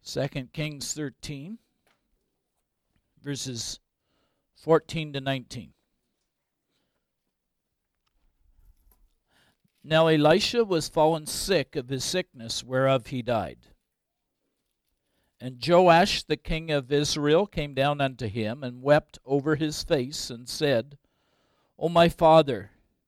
2 Kings 13, verses 14 to 19. Now Elisha was fallen sick of his sickness, whereof he died. And Joash the king of Israel came down unto him, and wept over his face, and said, O my father,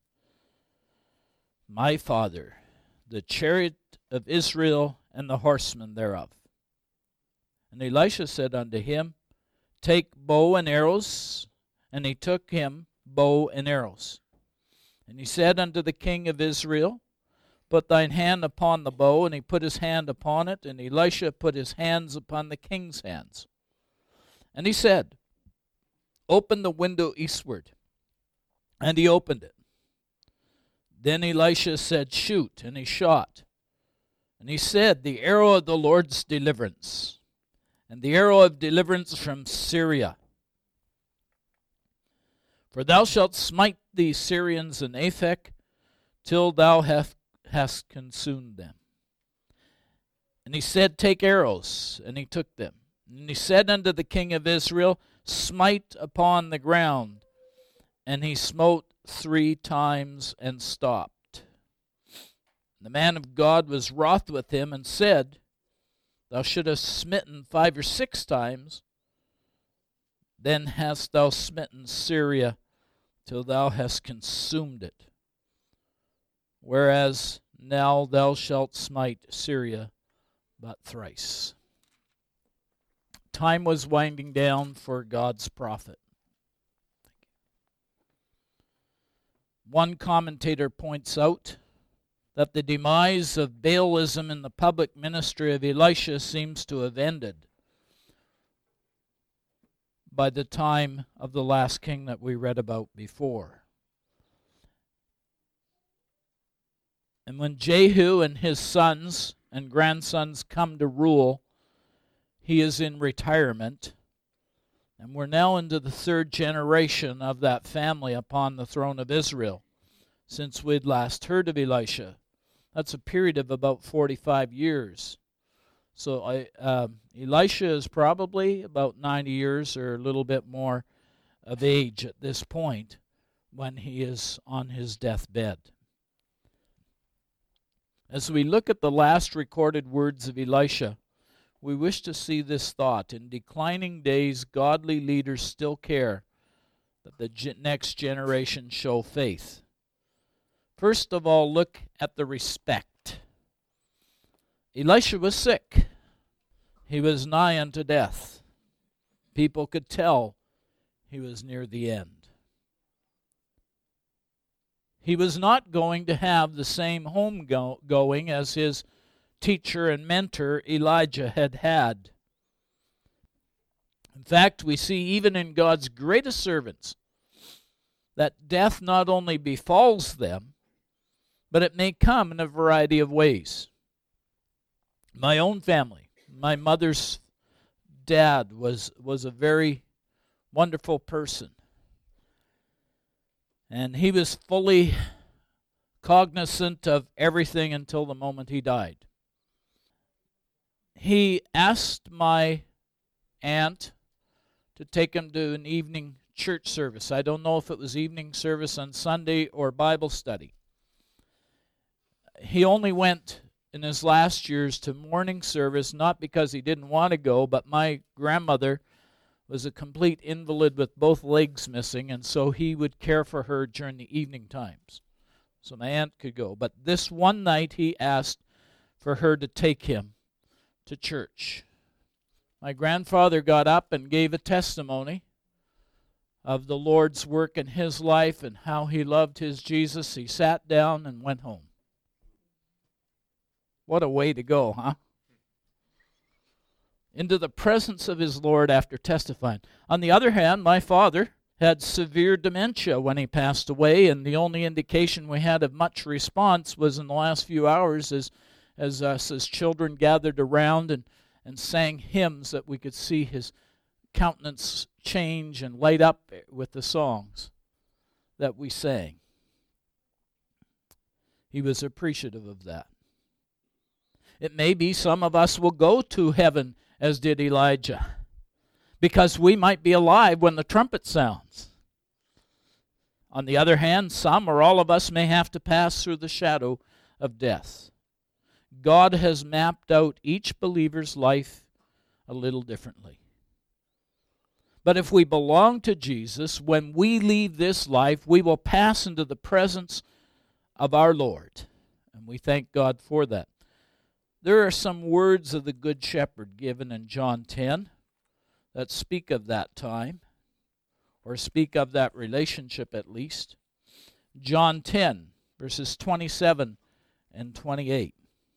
the chariot of Israel and the horsemen thereof. And Elisha said unto him, Take bow and arrows. And he took him bow and arrows. And he said unto the king of Israel, Put thine hand upon the bow. And he put his hand upon it, and Elisha put his hands upon the king's hands. And he said, Open the window eastward. And he opened it. Then Elisha said, Shoot. And he shot. And he said, The arrow of the Lord's deliverance, and the arrow of deliverance from Syria. For thou shalt smite the Syrians in Aphek, till thou hast consumed them. And he said, Take arrows. And he took them. And he said unto the king of Israel, Smite upon the ground. And he smote 3 times and stopped. The man of God was wroth with him, and said, Thou shouldst have smitten 5 or 6 times, then hast thou smitten Syria till thou hast consumed it. Whereas now thou shalt smite Syria but thrice. Time was winding down for God's prophet. One commentator points out that the demise of Baalism in the public ministry of Elisha seems to have ended by the time of the last king that we read about before. And when Jehu and his sons and grandsons come to rule, he is in retirement. And we're now into the 3rd generation of that family upon the throne of Israel since we'd last heard of Elisha. That's a period of about 45 years. So Elisha is probably about 90 years or a little bit more of age at this point when he is on his deathbed. As we look at the last recorded words of Elisha, we wish to see this thought. In declining days, godly leaders still care that the next generation show faith. First of all, look at the respect. Elisha was sick. He was nigh unto death. People could tell he was near the end. He was not going to have the same homegoing as his teacher and mentor Elijah had had. In fact, we see even in God's greatest servants that death not only befalls them, but it may come in a variety of ways. My own family, my mother's dad was a very wonderful person. And he was fully cognizant of everything until the moment he died. He asked my aunt to take him to an evening church service. I don't know if it was evening service on Sunday or Bible study. He only went in his last years to morning service, not because he didn't want to go, but my grandmother was a complete invalid with both legs missing, and so he would care for her during the evening times. So my aunt could go. But this one night he asked for her to take him to church. My grandfather got up and gave a testimony of the Lord's work in his life and how he loved his Jesus. He sat down and went home. What a way to go, huh? Into the presence of his Lord after testifying. On the other hand, my father had severe dementia when he passed away, and the only indication we had of much response was in the last few hours as us as children gathered around and sang hymns that we could see his countenance change and light up with the songs that we sang. He was appreciative of that. It may be some of us will go to heaven as did Elijah, because we might be alive when the trumpet sounds. On the other hand, some or all of us may have to pass through the shadow of death. God has mapped out each believer's life a little differently. But if we belong to Jesus, when we leave this life, we will pass into the presence of our Lord. And we thank God for that. There are some words of the Good Shepherd given in John 10 that speak of that time, or speak of that relationship at least. John 10, verses 27 and 28.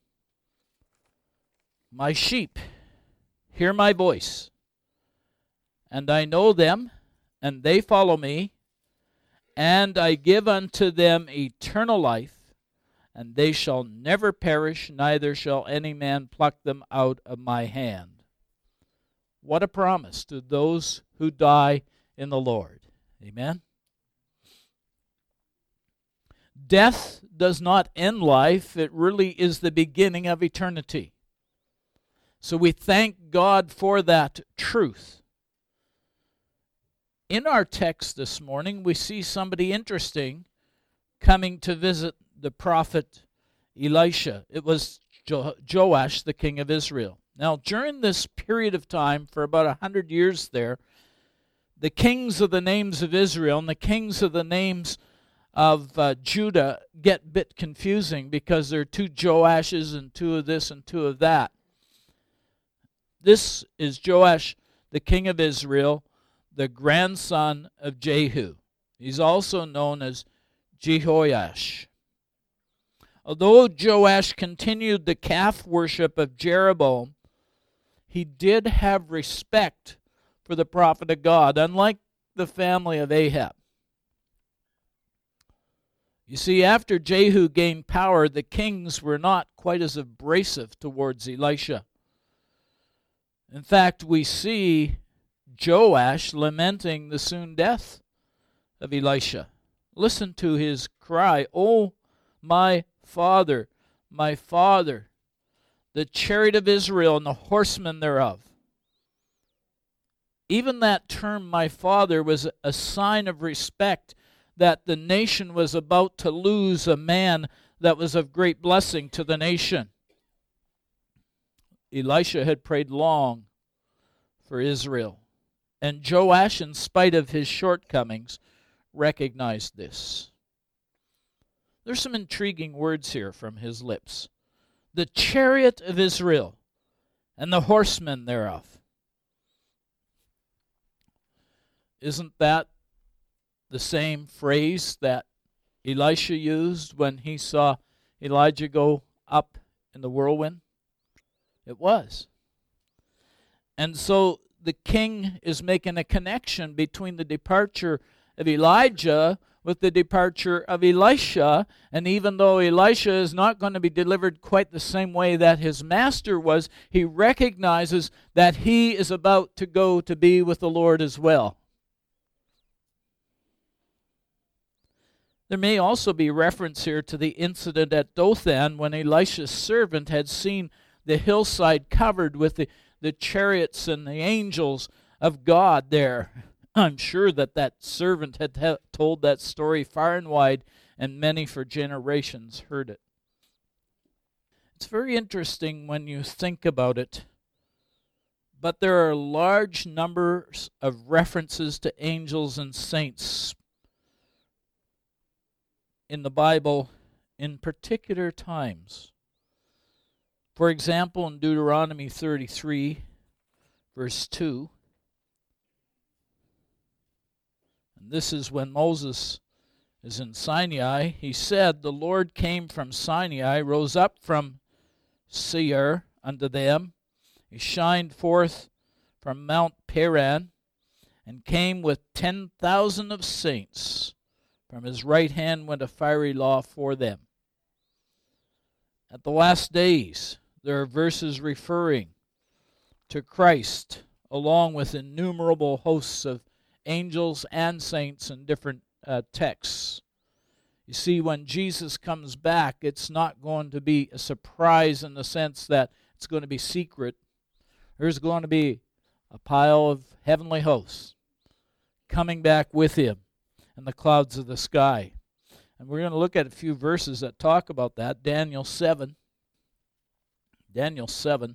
My sheep hear my voice, and I know them, and they follow me, and I give unto them eternal life, and they shall never perish, neither shall any man pluck them out of my hand. What a promise to those who die in the Lord. Amen. Death does not end life. It really is the beginning of eternity. So we thank God for that truth. In our text this morning, we see somebody interesting coming to visit the prophet Elisha. It was Joash, the king of Israel. Now, during this period of time, for about 100 years there, the kings of the names of Israel and the kings of the names of Judah get a bit confusing because there are two Joashes and two of this and two of that. This is Joash, the king of Israel, the grandson of Jehu. He's also known as Jehoash. Although Joash continued the calf worship of Jeroboam, he did have respect for the prophet of God, unlike the family of Ahab. You see, after Jehu gained power, the kings were not quite as abrasive towards Elisha. In fact, we see Joash lamenting the soon death of Elisha. Listen to his cry, "Oh, my father, the chariot of Israel and the horsemen thereof." Even that term, my father, was a sign of respect that the nation was about to lose a man that was of great blessing to the nation. Elisha had prayed long for Israel, and Joash, in spite of his shortcomings, recognized this. There's some intriguing words here from his lips. The chariot of Israel and the horsemen thereof. Isn't that the same phrase that Elisha used when he saw Elijah go up in the whirlwind? It was. And so the king is making a connection between the departure of Elijah with the departure of Elisha. And even though Elisha is not going to be delivered quite the same way that his master was, he recognizes that he is about to go to be with the Lord as well. There may also be reference here to the incident at Dothan when Elisha's servant had seen the hillside covered with the chariots and the angels of God there. I'm sure that servant had told that story far and wide, and many for generations heard it. It's very interesting when you think about it, but there are large numbers of references to angels and saints in the Bible in particular times. For example, in Deuteronomy 33, verse 2, and this is when Moses is in Sinai, he said, "The Lord came from Sinai, rose up from Seir unto them. He shined forth from Mount Paran, and came with 10,000 of saints. From his right hand went a fiery law for them." At the last days, there are verses referring to Christ, along with innumerable hosts of angels and saints in different texts. You see, when Jesus comes back, it's not going to be a surprise in the sense that it's going to be secret, There's going to be a pile of heavenly hosts coming back with him in the clouds of the sky. And we're going to look at a few verses that talk about that. Daniel 7. Daniel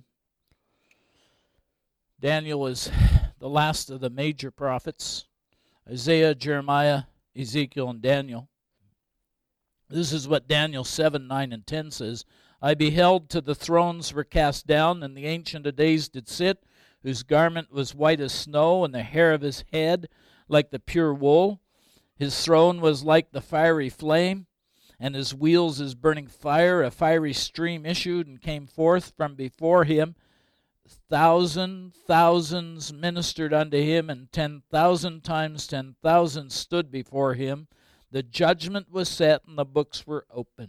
is the last of the major prophets. Isaiah, Jeremiah, Ezekiel, and Daniel. This is what Daniel 7, 9, and 10 says. I beheld till the thrones were cast down, and the Ancient of Days did sit, whose garment was white as snow, and the hair of his head like the pure wool. His throne was like the fiery flame, and his wheels as burning fire. A fiery stream issued and came forth from before him. Thousands ministered unto him, and 10,000 times 10,000 stood before him. The judgment was set, and the books were opened.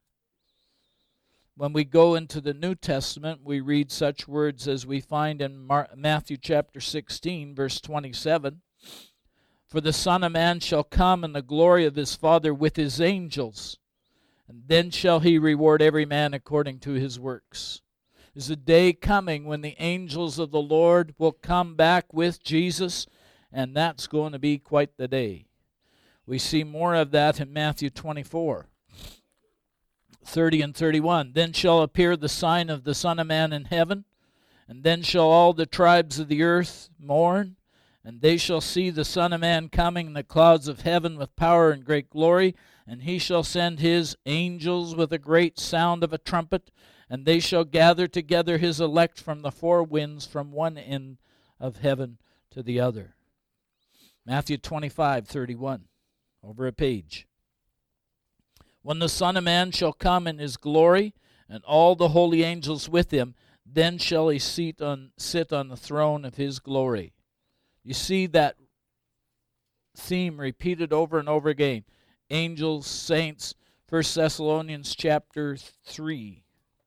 When we go into the New Testament, we read such words as we find in Matthew chapter 16, verse 27. For the Son of Man shall come in the glory of his Father with his angels, and then shall he reward every man according to his works. There's a day coming when the angels of the Lord will come back with Jesus, and that's going to be quite the day. We see more of that in Matthew 24, 30 and 31. Then shall appear the sign of the Son of Man in heaven, and then shall all the tribes of the earth mourn, and they shall see the Son of Man coming in the clouds of heaven with power and great glory, and he shall send his angels with a great sound of a trumpet, and they shall gather together his elect from the four winds, from one end of heaven to the other. Matthew 25:31, over a page. When the Son of Man shall come in his glory, and all the holy angels with him, then shall he sit on the throne of his glory. You see that theme repeated over and over again. Angels, saints, 1 Thessalonians chapter 3.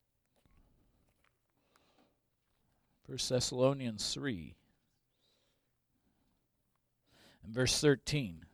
1 Thessalonians 3 and verse 13.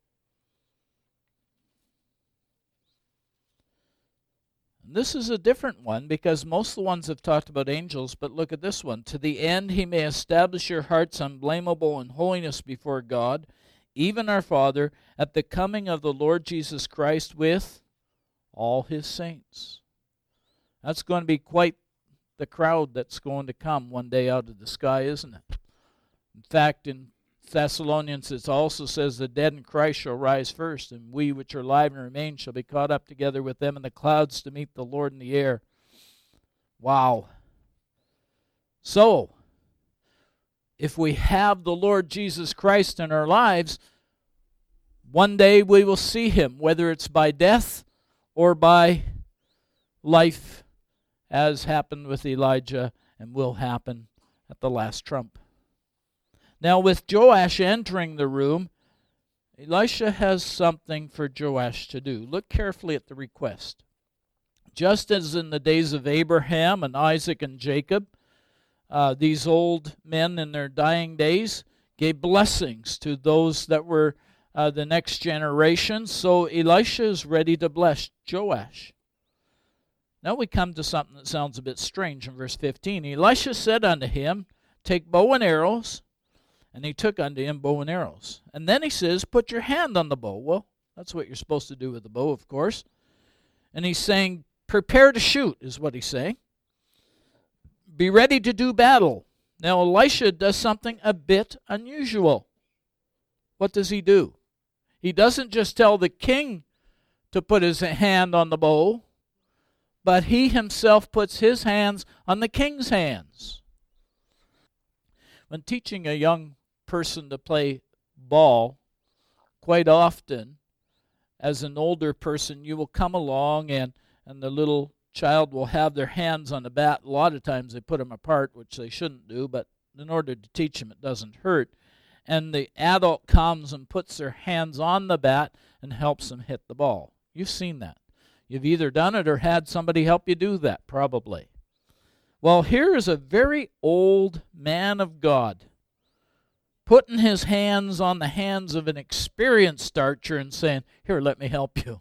And this is a different one because most of the ones have talked about angels, but look at this one. To the end he may establish your hearts unblameable in holiness before God, even our Father, at the coming of the Lord Jesus Christ with all his saints. That's going to be quite the crowd that's going to come one day out of the sky, isn't it? In fact, in Thessalonians it also says the dead in Christ shall rise first, and we which are alive and remain shall be caught up together with them in the clouds to meet the Lord in the air. Wow. So, if we have the Lord Jesus Christ in our lives, one day we will see him, whether it's by death or by life, as happened with Elijah and will happen at the last trump. Now, with Joash entering the room, Elisha has something for Joash to do. Look carefully at the request. Just as in the days of Abraham and Isaac and Jacob, these old men in their dying days gave blessings to those that were the next generation. So Elisha is ready to bless Joash. Now we come to something that sounds a bit strange in verse 15. Elisha said unto him, take bow and arrows. And he took unto him bow and arrows. And then he says, put your hand on the bow. Well, that's what you're supposed to do with the bow, of course. And he's saying, prepare to shoot, is what he's saying. Be ready to do battle. Now Elisha does something a bit unusual. What does he do? He doesn't just tell the king to put his hand on the bow, but he himself puts his hands on the king's hands. When teaching a young person to play ball, quite often, as an older person, you will come along and the little child will have their hands on the bat. A lot of times they put them apart, which they shouldn't do, but in order to teach them, it doesn't hurt. And the adult comes and puts their hands on the bat and helps them hit the ball. You've seen that. You've either done it or had somebody help you do that, probably. Well, here is a very old man of God putting his hands on the hands of an experienced archer and saying, here, let me help you.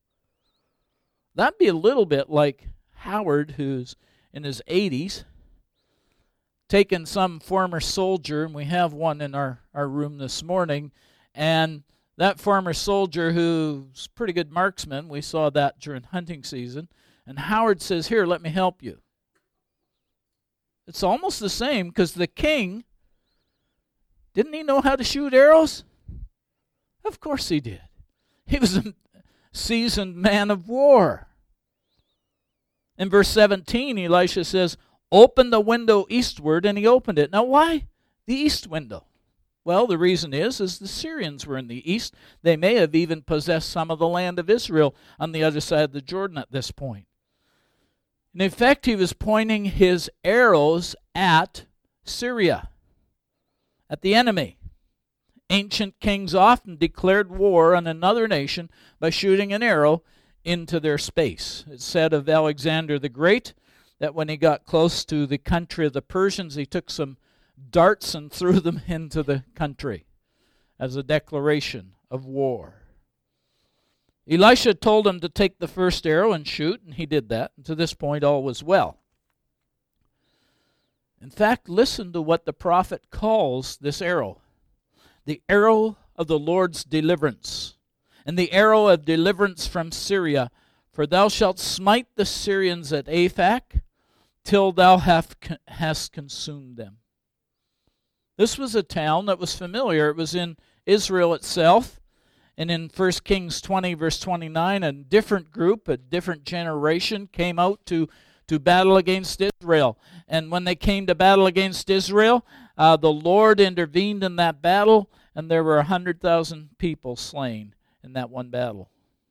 That'd be a little bit like Howard, who's in his 80s, taken some former soldier, and we have one in our room this morning, and that former soldier who's a pretty good marksman, we saw that during hunting season, and Howard says, "Here, let me help you." It's almost the same, because the king, didn't he know how to shoot arrows? Of course he did. He was a seasoned man of war. In verse 17, Elisha says, "Open the window eastward," and he opened it. Now why the east window? Well, the reason is the Syrians were in the east. They may have even possessed some of the land of Israel on the other side of the Jordan at this point. In effect, he was pointing his arrows at Syria, at the enemy. Ancient kings often declared war on another nation by shooting an arrow into their space. It's said of Alexander the Great that when he got close to the country of the Persians, he took some darts and threw them into the country as a declaration of war. Elisha told him to take the first arrow and shoot, and he did that. And to this point, all was well. In fact, listen to what the prophet calls this arrow: the arrow of the Lord's deliverance, and the arrow of deliverance from Syria. For thou shalt smite the Syrians at Aphek, till thou hast consumed them. This was a town that was familiar. It was in Israel itself. And in 1 Kings 20, verse 29, a different group, a different generation came out to battle against Israel. And when they came to battle against Israel, the Lord intervened in that battle, and there were 100,000 people slain in that one battle.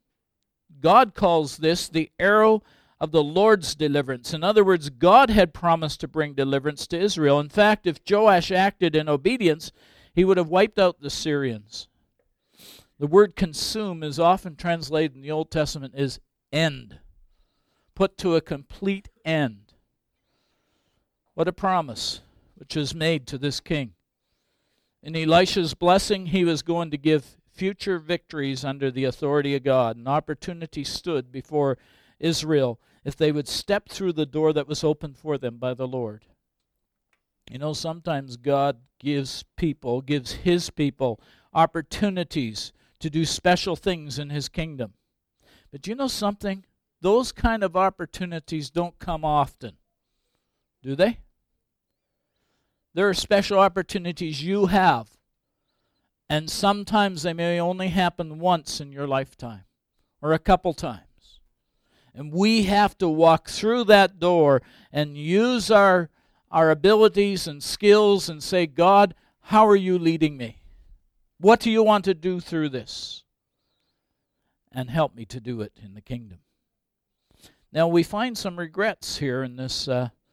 God calls this the arrow of the Lord's deliverance. In other words, God had promised to bring deliverance to Israel. In fact, if Joash acted in obedience, he would have wiped out the Syrians. The word consume is often translated in the Old Testament as end, put to a complete end. What a promise which is made to this king. In Elisha's blessing, he was going to give future victories under the authority of God. An opportunity stood before Israel if they would step through the door that was opened for them by the Lord. You know, sometimes God gives his people opportunities to do special things in his kingdom. But you know something? Those kind of opportunities don't come often, do they? There are special opportunities you have, and sometimes they may only happen once in your lifetime, or a couple times. And we have to walk through that door and use our abilities and skills and say, "God, how are you leading me? What do you want to do through this? And help me to do it in the kingdom." Now we find some regrets here in this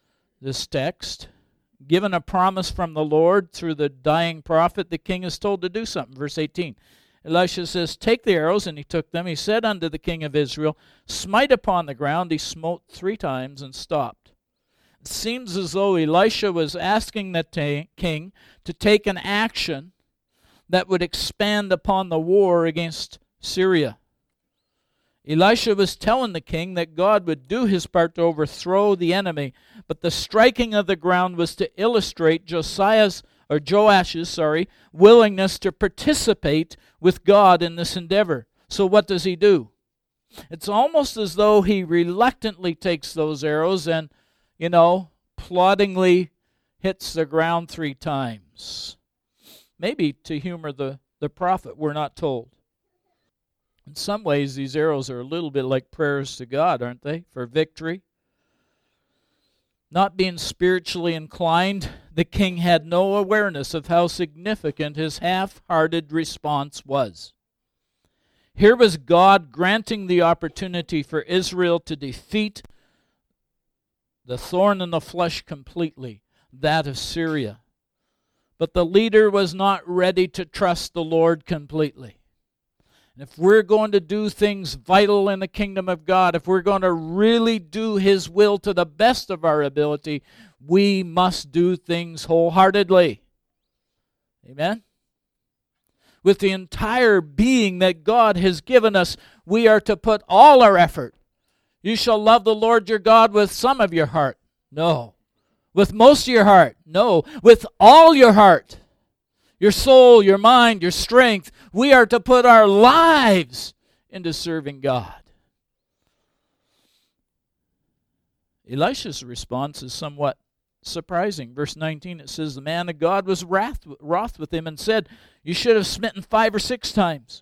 text. Given a promise from the Lord through the dying prophet, the king is told to do something. Verse 18. Elisha says, "Take the arrows," and he took them. He said unto the king of Israel, "Smite upon the ground." He smote 3 times and stopped. It seems as though Elisha was asking the king to take an action that would expand upon the war against Syria. Elisha was telling the king that God would do his part to overthrow the enemy, but the striking of the ground was to illustrate Joash's willingness to participate with God in this endeavor. So what does he do? It's almost as though he reluctantly takes those arrows and, ploddingly hits the ground 3 times. Maybe to humor the prophet, we're not told. In some ways, these arrows are a little bit like prayers to God, aren't they, for victory? Not being spiritually inclined, the king had no awareness of how significant his half-hearted response was. Here was God granting the opportunity for Israel to defeat the thorn in the flesh completely, that of Syria. But the leader was not ready to trust the Lord completely. And if we're going to do things vital in the kingdom of God, if we're going to really do his will to the best of our ability, we must do things wholeheartedly. Amen? With the entire being that God has given us, we are to put all our effort. You shall love the Lord your God with some of your heart. No. with most of your heart. No, with all your heart. Your soul, your mind, your strength. We are to put our lives into serving God. Elisha's response is somewhat surprising. Verse 19, it says, the man of God was wroth with him and said, you should have smitten 5 or 6 times.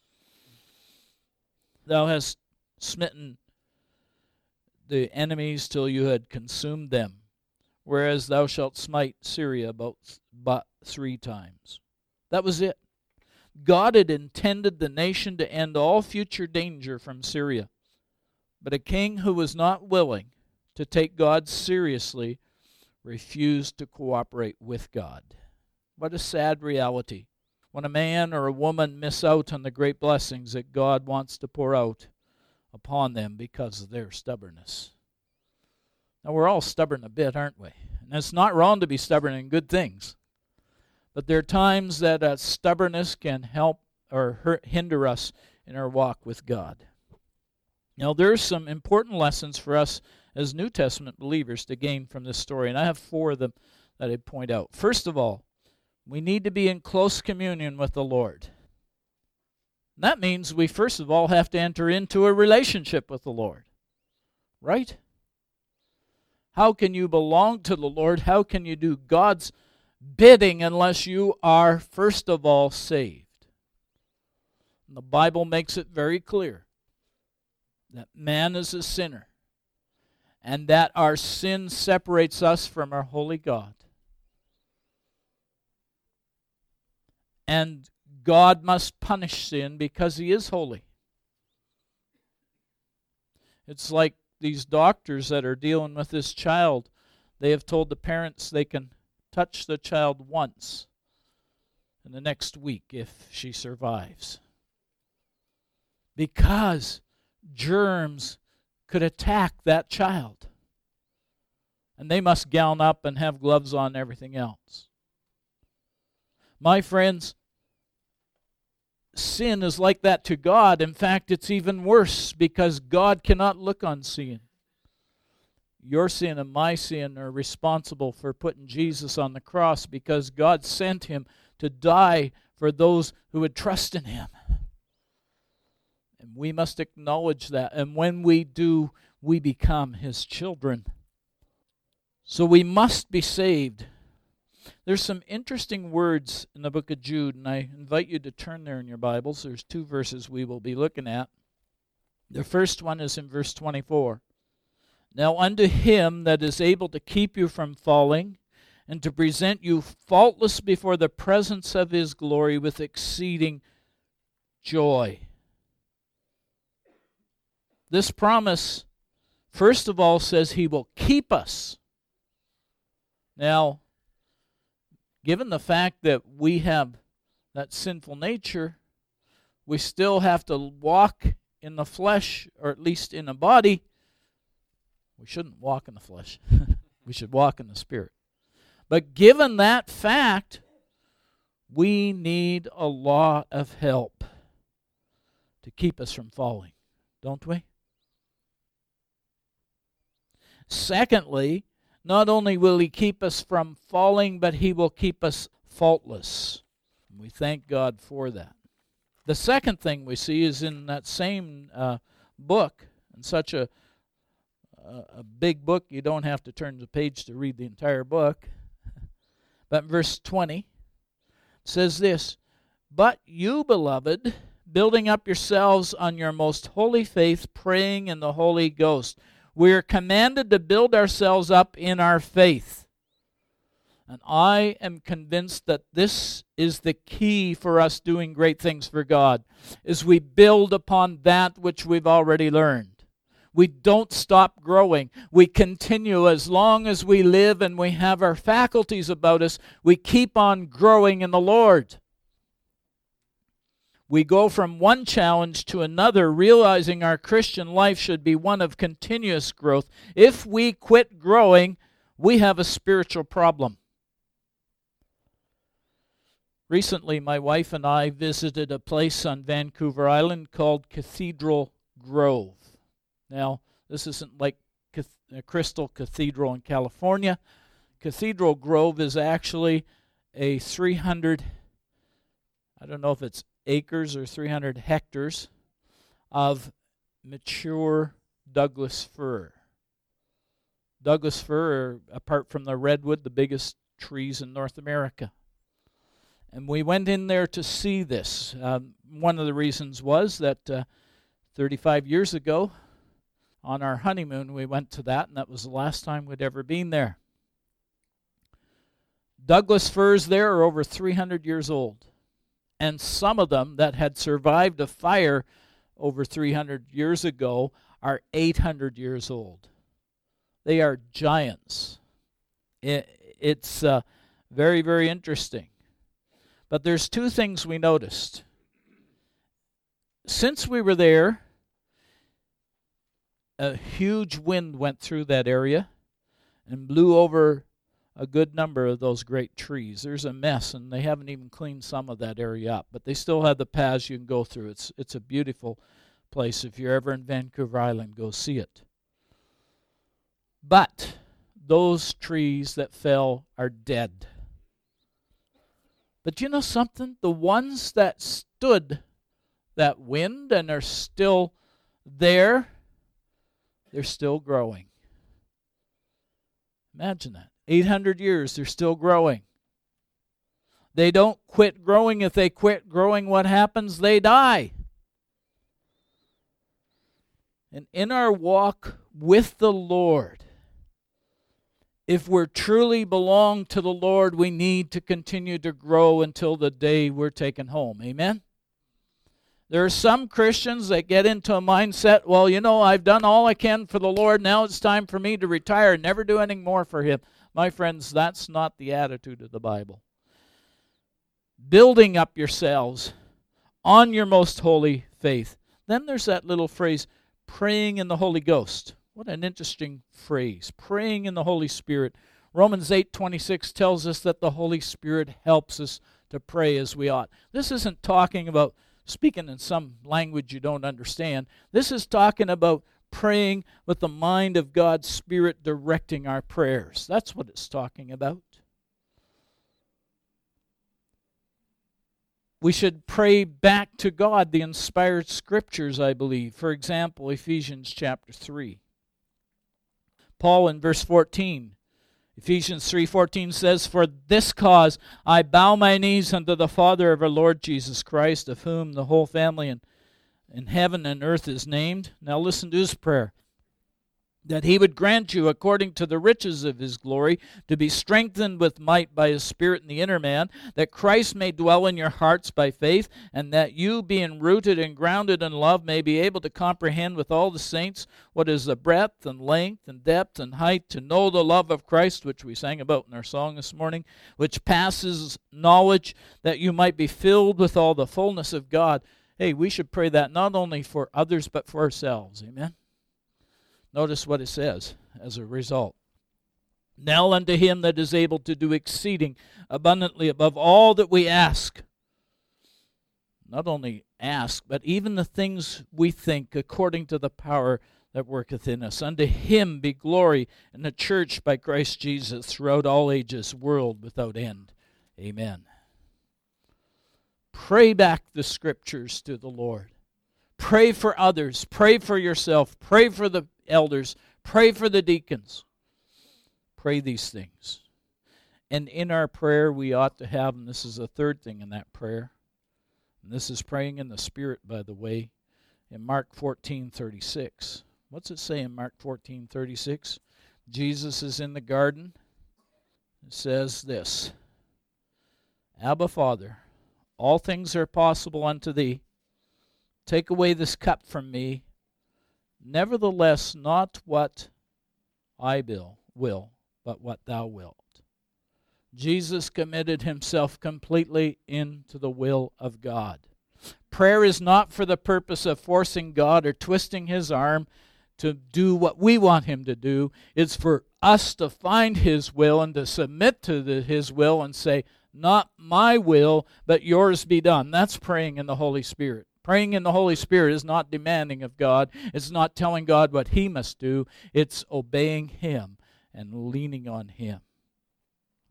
Thou hast smitten the enemies till you had consumed them, whereas thou shalt smite Syria but 3 times. That was it. God had intended the nation to end all future danger from Syria. But a king who was not willing to take God seriously refused to cooperate with God. What a sad reality when a man or a woman miss out on the great blessings that God wants to pour out upon them because of their stubbornness. Now, we're all stubborn a bit, aren't we? And it's not wrong to be stubborn in good things. But there are times that stubbornness can help or hinder us in our walk with God. Now, there's some important lessons for us as New Testament believers to gain from this story, and I have 4 of them that I'd point out. First of all, we need to be in close communion with the Lord. And that means we first of all have to enter into a relationship with the Lord, right? How can you belong to the Lord? How can you do God's bidding unless you are first of all saved? And the Bible makes it very clear that man is a sinner, and that our sin separates us from our holy God. And God must punish sin because He is holy. It's like these doctors that are dealing with this child. They have told the parents they can touch the child once in the next week if she survives, because germs could attack that child. And they must gown up and have gloves on and everything else. My friends, sin is like that to God. In fact, it's even worse because God cannot look on sin. Your sin and my sin are responsible for putting Jesus on the cross because God sent Him to die for those who would trust in Him. And we must acknowledge that. And when we do, we become His children. So we must be saved. There's some interesting words in the book of Jude, and I invite you to turn there in your Bibles. There's 2 verses we will be looking at. The first one is in verse 24. Now unto Him that is able to keep you from falling, and to present you faultless before the presence of His glory with exceeding joy. This promise, first of all, says He will keep us. Now, given the fact that we have that sinful nature, we still have to walk in the flesh, or at least in the body. We shouldn't walk in the flesh. We should walk in the Spirit. But given that fact, we need a lot of help to keep us from falling, don't we? Secondly, not only will He keep us from falling, but He will keep us faultless. We thank God for that. The second thing we see is in that same book, and such a big book, you don't have to turn the page to read the entire book. But in verse 20, it says this, But you, beloved, building up yourselves on your most holy faith, praying in the Holy Ghost. We are commanded to build ourselves up in our faith. And I am convinced that this is the key for us doing great things for God, is we build upon that which we've already learned. We don't stop growing. We continue as long as we live and we have our faculties about us. We keep on growing in the Lord. We go from one challenge to another, realizing our Christian life should be one of continuous growth. If we quit growing, we have a spiritual problem. Recently, my wife and I visited a place on Vancouver Island called Cathedral Grove. Now, this isn't like Crystal Cathedral in California. Cathedral Grove is actually a 300, I don't know if it's acres or 300 hectares of mature Douglas fir. Douglas fir are, apart from the redwood, the biggest trees in North America. And we went in there to see this. One of the reasons was that 35 years ago, on our honeymoon, we went to that, and that was the last time we'd ever been there. Douglas firs there are over 300 years old. And some of them that had survived a fire over 300 years ago are 800 years old. They are giants. It's very, very interesting. But there's two things we noticed. Since we were there, a huge wind went through that area and blew over a good number of those great trees. There's a mess, and they haven't even cleaned some of that area up. But they still have the paths you can go through. It's a beautiful place. If you're ever in Vancouver Island, go see it. But those trees that fell are dead. But you know something? The ones that stood that wind and are still there, they're still growing. Imagine that. 800 years, they're still growing. They don't quit growing. If they quit growing, what happens? They die. And in our walk with the Lord, if we're truly belong to the Lord, we need to continue to grow until the day we're taken home. Amen? There are some Christians that get into a mindset, well, you know, I've done all I can for the Lord. Now it's time for me to retire and never do anything more for Him. My friends, that's not the attitude of the Bible. Building up yourselves on your most holy faith. Then there's that little phrase, praying in the Holy Ghost. What an interesting phrase, praying in the Holy Spirit. Romans 8:26 tells us that the Holy Spirit helps us to pray as we ought. This isn't talking about speaking in some language you don't understand. This is talking about praying with the mind of God's Spirit directing our prayers. That's what it's talking about. We should pray back to God the inspired scriptures, I believe. For example, Ephesians chapter 3. Paul in verse 14, Ephesians 3:14 says, "For this cause I bow my knees unto the Father of our Lord Jesus Christ, of whom the whole family in heaven and earth is named." Now listen to his prayer. "That He would grant you, according to the riches of His glory, to be strengthened with might by His Spirit in the inner man, that Christ may dwell in your hearts by faith, and that you, being rooted and grounded in love, may be able to comprehend with all the saints what is the breadth and length and depth and height, to know the love of Christ," which we sang about in our song this morning, "which passes knowledge, that you might be filled with all the fullness of God." Hey, we should pray that not only for others, but for ourselves. Amen? Notice what it says as a result. "Now unto Him that is able to do exceeding abundantly above all that we ask." Not only ask, but even the things we think, according to the power that worketh in us. "Unto Him be glory in the church by Christ Jesus throughout all ages, world without end. Amen." Pray back the scriptures to the Lord. Pray for others. Pray for yourself. Pray for the elders. Pray for the deacons. Pray these things. And in our prayer we ought to have, and this is the third thing in that prayer, and this is praying in the Spirit, by the way, in Mark 14:36. What's it say in Mark 14:36? Jesus is in the garden. It says this, "Abba, Father, all things are possible unto Thee. Take away this cup from me. Nevertheless, not what I will, but what Thou wilt." Jesus committed Himself completely into the will of God. Prayer is not for the purpose of forcing God or twisting His arm to do what we want Him to do. It's for us to find His will and to submit to His will and say, "Not my will, but yours be done." That's praying in the Holy Spirit. Praying in the Holy Spirit is not demanding of God. It's not telling God what He must do. It's obeying Him and leaning on Him.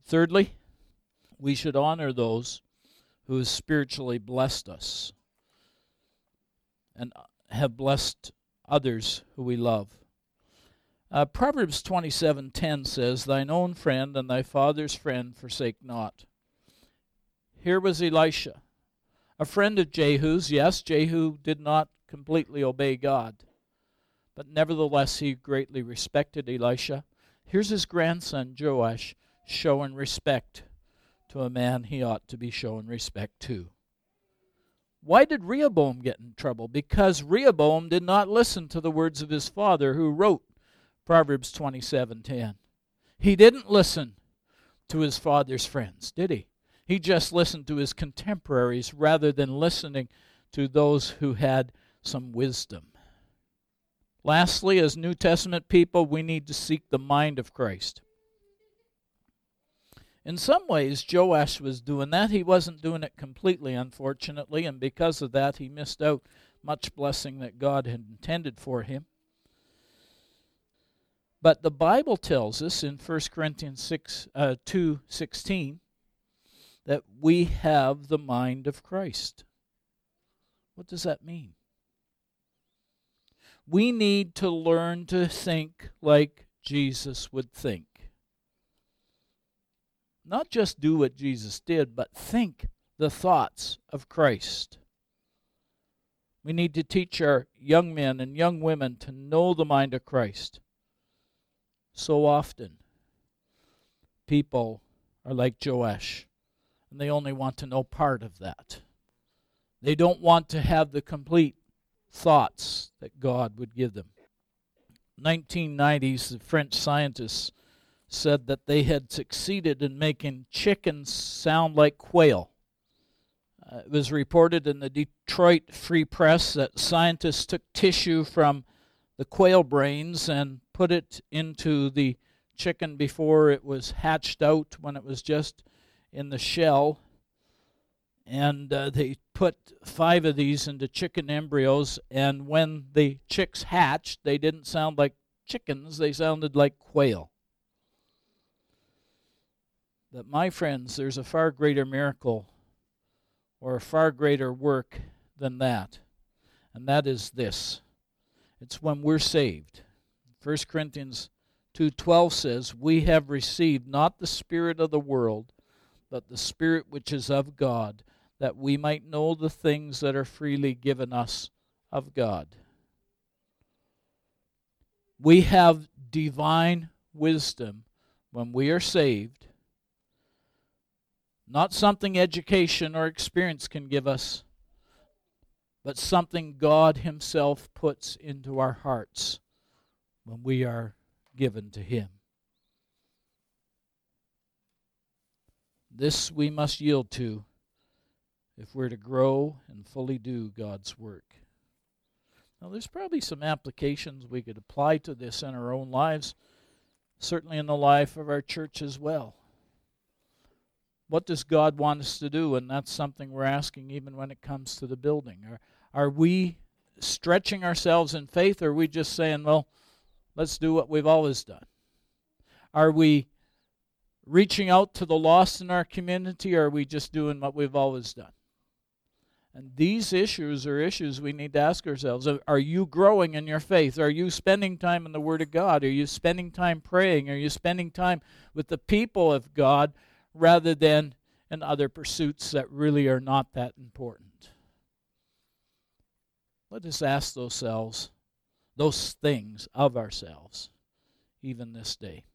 Thirdly, we should honor those who have spiritually blessed us and have blessed others who we love. Proverbs 27:10 says, "Thine own friend and thy father's friend forsake not." Here was Elisha, a friend of Jehu's. Yes, Jehu did not completely obey God, but nevertheless he greatly respected Elisha. Here's his grandson Joash showing respect to a man he ought to be showing respect to. Why did Rehoboam get in trouble? Because Rehoboam did not listen to the words of his father, who wrote Proverbs 27:10. He didn't listen to his father's friends, did he? He just listened to his contemporaries rather than listening to those who had some wisdom. Lastly, as New Testament people, we need to seek the mind of Christ. In some ways, Joash was doing that. He wasn't doing it completely, unfortunately, and because of that, he missed out much blessing that God had intended for him. But the Bible tells us in 1 Corinthians 2:16 that we have the mind of Christ. What does that mean? We need to learn to think like Jesus would think. Not just do what Jesus did, but think the thoughts of Christ. We need to teach our young men and young women to know the mind of Christ. So often, people are like Joash, and they only want to know part of that. They don't want to have the complete thoughts that God would give them. 1990s, the French scientists said that they had succeeded in making chickens sound like quail. It was reported in the Detroit Free Press that scientists took tissue from the quail brains and put it into the chicken before it was hatched out, when it was just in the shell. And they put 5 of these into chicken embryos, and when the chicks hatched, they didn't sound like chickens, they sounded like quail. But my friends, there's a far greater miracle or a far greater work than that. And that is this. It's when we're saved. 1 Corinthians 2:12 says, "We have received not the spirit of the world, but the Spirit which is of God, that we might know the things that are freely given us of God." We have divine wisdom when we are saved. Not something education or experience can give us, but something God Himself puts into our hearts when we are given to Him. This we must yield to if we're to grow and fully do God's work. Now, there's probably some applications we could apply to this in our own lives, certainly in the life of our church as well. What does God want us to do? And that's something we're asking even when it comes to the building. Are we stretching ourselves in faith, or are we just saying, well, let's do what we've always done? Are we reaching out to the lost in our community, or are we just doing what we've always done? And these issues are issues we need to ask ourselves. Are you growing in your faith? Are you spending time in the Word of God? Are you spending time praying? Are you spending time with the people of God rather than in other pursuits that really are not that important? Let us ask those things of ourselves, even this day.